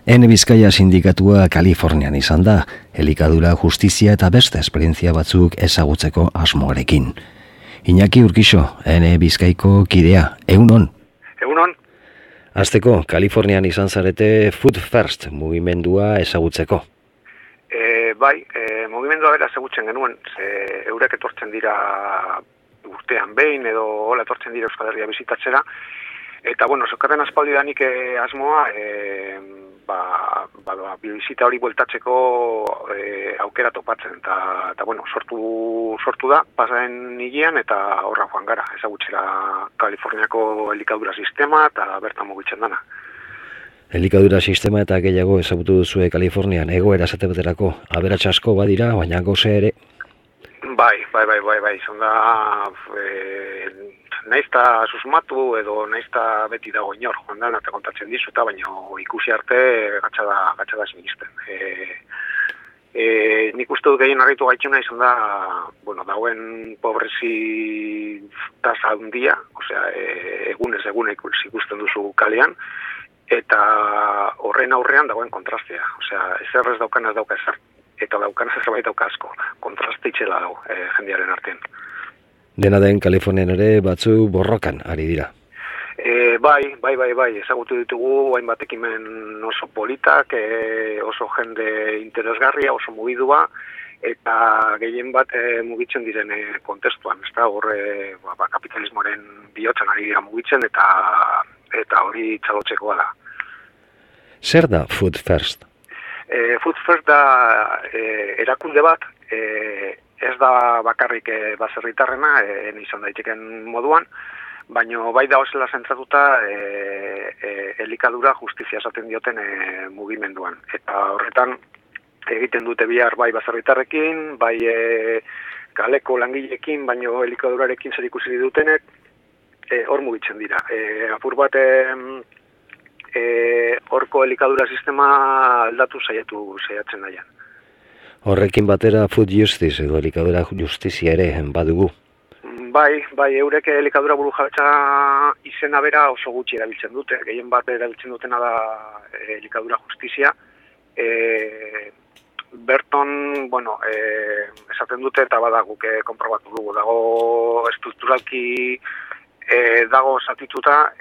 Ene Bizkaia sindikatua Kalifornian izan da, elikadura, justizia eta beste esperientzia batzuk ezagutzeko asmoarekin. Iñaki Urkixo, Ene Bizkaiko kidea, egunon? Egunon. Hasteko, Kalifornian izan zarete Food First mugimendua ezagutzeko. Mugimendua bera ezagutzen genuen, eurek etortzen dira urtean behin edo hola etortzen dira Euskal Herria bizitatzera, eta zeukaten aspaldidanik asmoa, bizita hori bueltatzeko aukera topatzen, eta sortu da, pasaren hilean, eta horra joan gara, ezagutzera Kaliforniako elikadura sistema, eta bertan mugitzen dana. Elikadura sistema eta gehiago ezagutu duzue Kalifornian, egoera zatebeterako, aberats asko badira, baina goze ere? Bai, izan da, naizta susmatu edo naizta beti dago inor, joan da, eta kontatzen dizu, eta baina ikusi arte gatsa da sinisten. Nik uste dut gehien harritu gaitxuna izan da, dagoen pobrezi tasa handia, egunez egun ikusten duzu kalean, eta horren aurrean dagoen kontrastea. Ezer ez daukan ez dauka ezer, eta daukan ez zerbait dauka asko. Kontraste itxela dago jendearen artean. Dena den Kalifornian ere batzu borrokan ari dira. Bai, ezagutu ditugu hainbat ekimen oso politak, oso jende interesgarria, oso mugidua, eta gehien bat mugitzen diren kontestuan, ez da, horre kapitalismoaren bihotzen ari dira mugitzen, eta hori txalotzekoa da. Zer da Food First? Food First da erakunde bat, ez da bakarrik baserritarrena, izan daiteken moduan, baina bai da osela zentratuta elikadura justizia esaten dioten mugimenduan. Eta horretan egiten dute bihar bai baserritarrekin, bai kaleko langileekin, baina elikadurarekin zer ikusi dutenek, hor mugitzen dira. Apur bat horko elikadura sistema aldatu saiatzen daian. Horrekin batera Food Justice edo elikadura justizia ere badugu. Bai, eurek elikadura burujabetza izena bera oso gutxi erabiltzen dute. Gehien bat erabiltzen dutena da elikadura justizia. Berton, esaten dute eta badaguk konprobatu dugu. Dago estrukturalki dago zatituta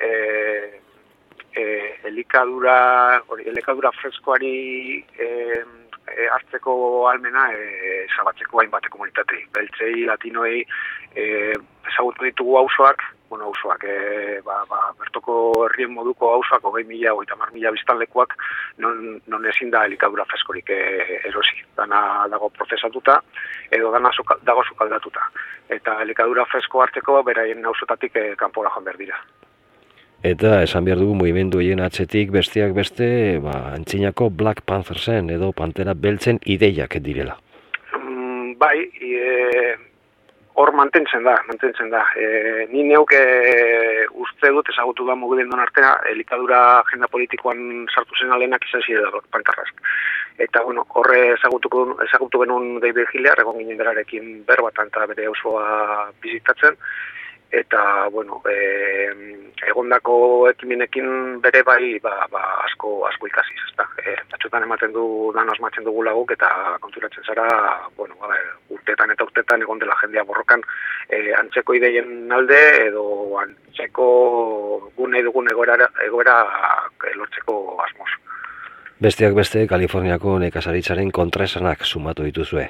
elikadura freskoari hartzeko almena zabatzeko hainbate komunitatei. Beltzei, latinoei, ezagutu ditugu auzoak, bertoko herrien moduko auzoak, 20.000, 30.000 biztanlekuak, non ezin da elikadura freskorik erosi. Dana dago prozesatuta, edo dana dago sukaldatuta. Eta elikadura fresko hartzeko beraien auzotatik kanpora joan behar dira. Eta esan behar dugu mugimendu hien atzetik besteak beste, antzinako Black Panthersen edo Pantera Beltzen ideiak direla. Bai, hor mantentzen da. Ni neuk uste dut ezagutu da mugimenduen artea, elikadura agenda politikoan sartu zen alenak izan zirela pankarraz. Eta horre ezagutu genuen David Hiller, egon ginen berarekin berbatan eta bere osoa bizitatzen. Eta, egondako ekimenekin bere bai asko ikasiz, ezta. Batzuetan ematen du, dan asmatzen dugu laguk, eta konturatzen zara, urteetan eta urteetan egon dela jendea borrokan antzeko ideien alde, edo antzeko nahi dugun egoera lortzeko asmoz. Besteak beste, Kaliforniako nekazaritzaren kontraesanak sumatu dituzue.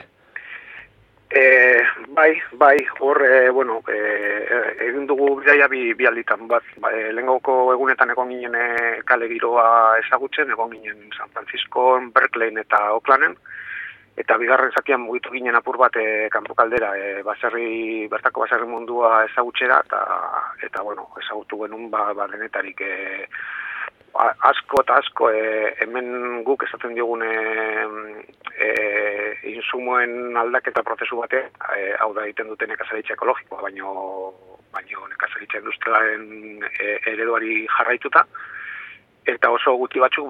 Bai, hor, egin dugu bidaia bi alditan bat. Lehengoko egunetan egon ginen kale giroa ezagutzen, egon ginen San Francisco, Berkeley eta Oaklanden, eta bigarren zakian mugitu ginen apur bat kanpo kaldera, bertako baserri mundua ezagutzera, eta ezagutu genuen denetarik asko hemen guk esaten diogune insumoen aldaketa prozesu bate, hau da egiten dute nekazaritza ekologikoa, baino nekazaritza industrialen ereduari jarraituta, eta oso gutxi batzuk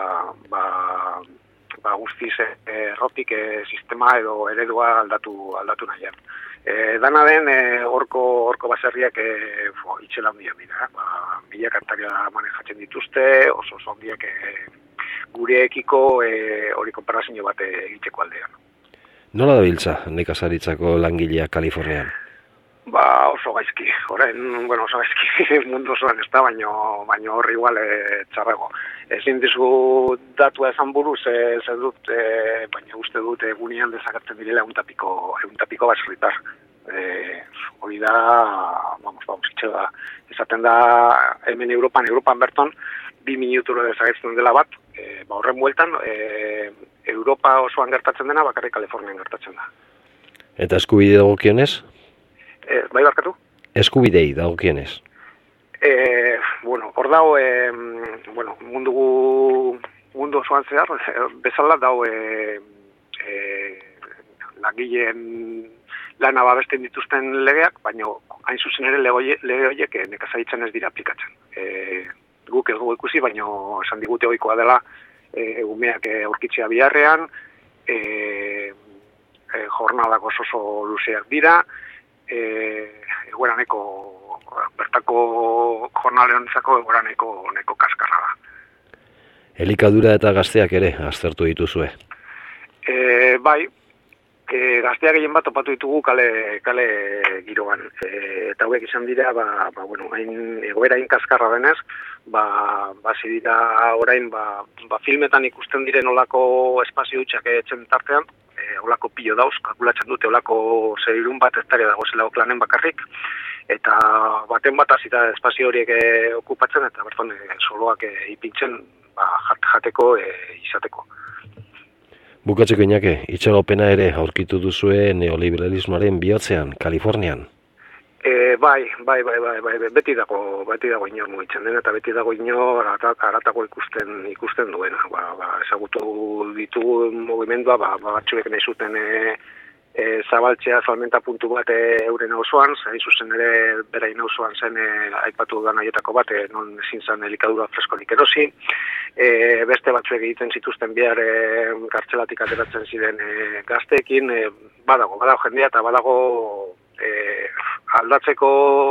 guztiz errotik sistema edo eredua aldatu nahian. Dana den, horko baserriak itxela handia dira. Milak hektaria manejatzen dituzte, oso handiak gureekiko hori konparazio bat egiteko aldean. Nola dabiltza nekazaritzako langileak Kalifornian? Oso gaizki, oso gaizki mundu osoan ez da, baino horri igual txarrago. Ezin dizu datua esan buruz, baina uste dut egunean desagertzen direla eguntapiko baserritar. Hori da, itxe da, esaten da hemen Europan berton, 2 minuturo desagertzen dela bat, horren bueltan, Europa osoan gertatzen dena, bakarrik Kalifornian gertatzen da. Eta eskubide dagokionez? Bai barkatu? Eskubidei dagokionez? Hor dago, mundu osoan zehar, bezala dago langileen lana babesten dituzten legeak, baina hain zuzen ere lege horiek nekazaritzan ez dira aplikatzen. Guk ez dugu ikusi, baina esan digute ohikoa dela umeak aurkitzea biharrean, jornadak oso luzeak dira, bertako jornaleontzako egoraneko kaskarra da. Elikadura eta gazteak ere aztertu dituzue? Bai, gazteak gehien bat topatu ditugu kale giroan. Eta hauek izan dira, egoera kaskarra denez, zidira orain, filmetan ikusten diren olako espazio hutsak etzen tartean, olako pilo dauz, kalkulatzen dute olako zeirun bat hektaria dago zela oklanen bakarrik, eta baten bat hasita espazio horiek okupatzen, eta berton soloak ipintzen jateko izateko. Bukatzeko Iñaki, itxaropena ere aurkitu duzue neoliberalismoaren bihotzean, Kalifornian? Bai, beti dago inor mugitzen dena, eta beti dago inor haratago ikusten duena. Ezagutu ditugu mugimendua, batzuek nahi zuten zabaltzea salmenta puntu bat euren auzoan, hain zuzen ere berain auzoan zen aipatu dudan haietako bat, non ezin zen elikadura freskorik erosi. Beste batzuek egiten zituzten bihar kartzelatik ateratzen ziren gazteekin, badago jendea eta badago aldatzeko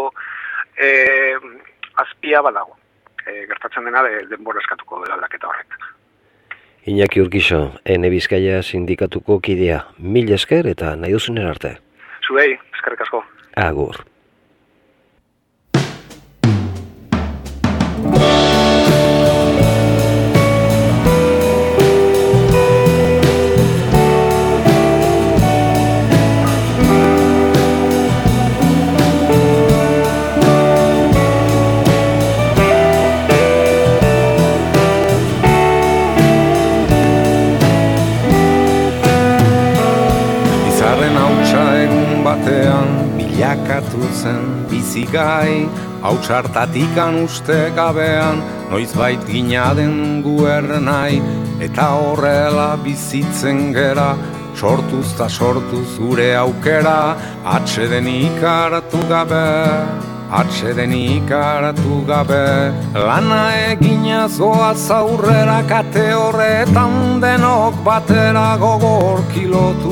azpia badago. Gertatzen dena denbora eskatuko dela aldaketa horrek. Iñaki Urquijo, Ene Bizkaia sindikatuko kidea. 1000 esker eta nahi duzunen arte. Zuei, eskerrik asko. Agur. Bilakatu zen bizigai, hautsartatikan uste gabean, noizbait ginaden guernai, eta horrela bizitzen gera, sortuz ta sortuz gure aukera, atsedenik hartu gabe, lana egina zoaz aurrera kate horretan denok batera gogorki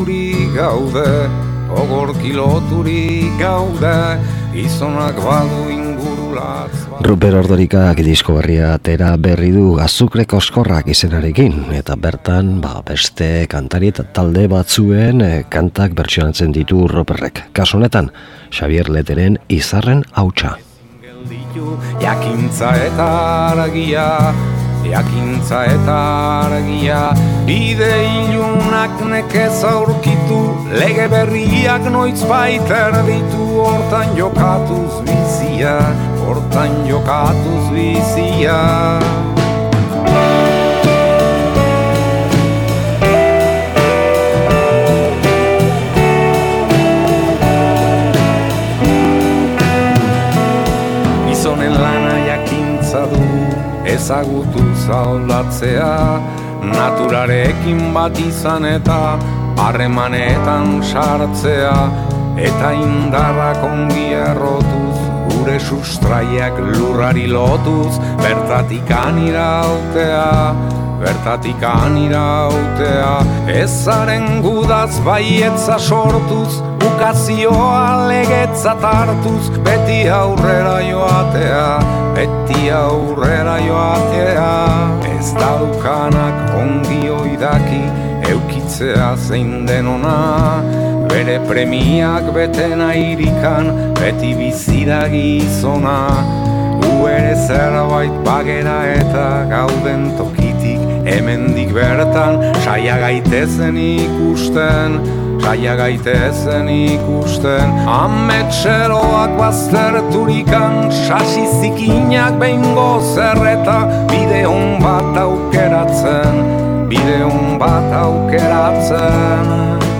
gaude, gizonak badu ingurulatz. Ruper Ordorikak disko berria atera berri du Azukre Koskorrak izenarekin, eta bertan beste kantari eta talde batzuen kantak bertsionatzen ditu Ruperrek. Kasu honetan, Xabier Leteren Izarren hautsa. Jakintza eta argia, bide ilunak nekez aurkitu, lege berriak noizbait erditu, hortan jokatuz bizia. Gizonen lana jakintza du, ezagutu zaldatzea, naturarekin bat izan eta harremanetan sartzea, eta indarrak ongi errotuz, gure sustraiak lurrari lotuz, bertatik anirautea, bertatik anirautea, ezaren gudaz baietza sortuz, ukazioa legetzat hartuz, beti aurrera joatea, beti aurrera joatea. Ez daukanak ongi oidaki, eukitzea zein denona, bere premiak betena irikan, beti bizida gizona. Ere zerbait bagera eta gauden tokitik, hemendik bertan, saia gaitezen ikusten, saia gaitezen ikusten. Ametxeroak bazterturikan, sasi zikinak behingo zerreta, bide hon bat aukeratzen, bide hon bat aukeratzen.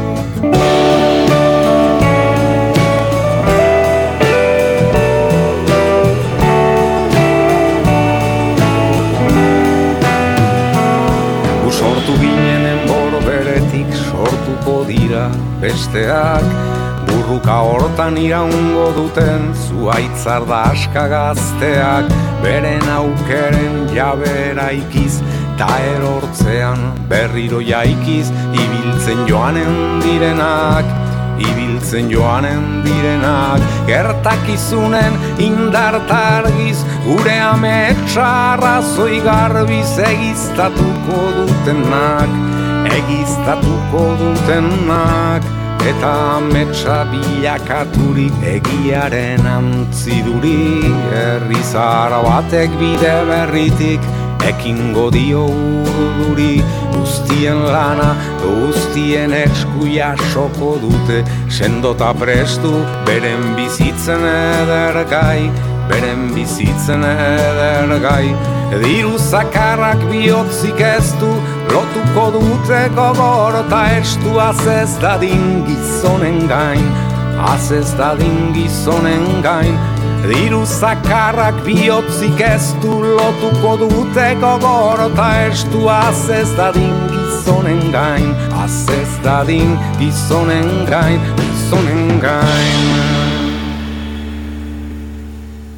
Sortu ginenen borberetik sortuko dira besteak, burruka hortan iraungo duten zuaitzar da aska gazteak, beren aukeren jabera ikiz, ta erortzean berriro jaikiz, ibiltzen joanen direnak, ibiltzen joanen direnak, gertakizunen indartargiz, gure ametsa arrazoi garbiz egiztatuko dutenak, egiztatuko dutenak, eta ametsa bilakaturik egiaren antziduri, herri zahar batek bide berritik, ekingo dio urduri, guztien lana, guztien eskuia soko dute, sendota prestu, beren bizitzen edergai, beren bizitzen edergai. Diru zakarrak bihotzik ez du, lotuko dute gogor eta estu, azez dadin gizonen gain, azez dadin gizonen gain. Diru zakarrak bihotzik ez du, lotuko dute gogor eta estu, azez dadin gizonen gain, azez dadin gizonen gain, gizonen gain.